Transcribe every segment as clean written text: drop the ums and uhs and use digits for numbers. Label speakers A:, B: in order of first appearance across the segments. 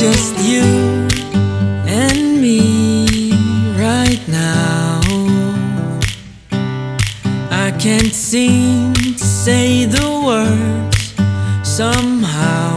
A: just you and me right now. I can't seem to say the words somehow.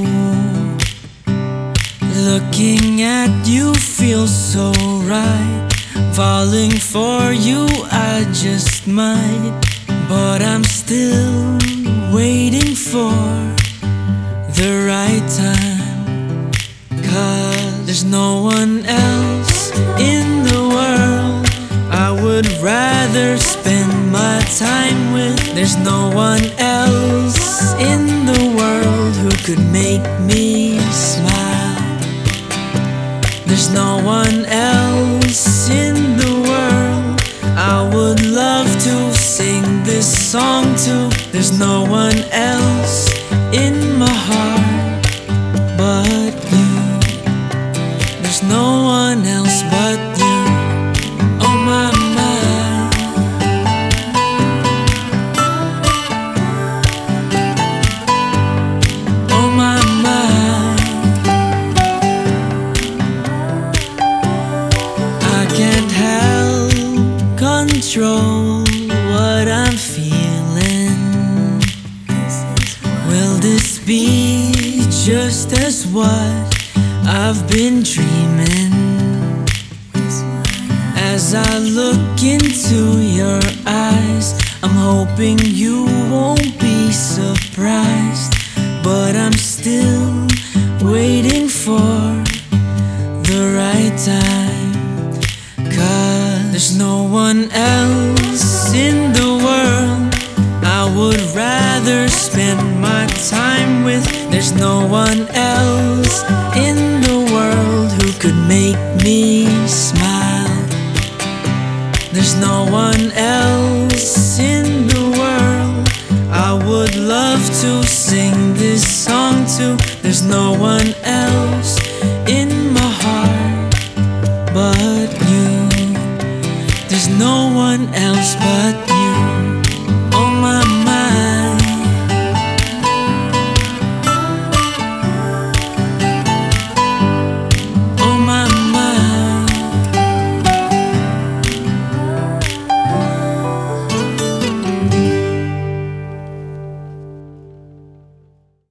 A: Looking at you feels so right. Falling for you I just might. But I'm still waiting for the right time. 'Cause there's no one else in the world I would rather spend my time with. There's no one else in the world who could make me smile. There's no one else in the world I would love to sing this song to. There's no one else in my heart but you. There's no one else but you. Oh my, my. Oh my, my. I can't help control what I'm feeling. Will this be just as what I've been dreaming? As I look into your eyes, I'm hoping you won't be surprised. But I'm still waiting for the right time. 'Cause there's no one else in the world I would rather spend my time with. There's no one else in the world who could make me smile. There's no one else in the world I would love to sing this song to. There's no one else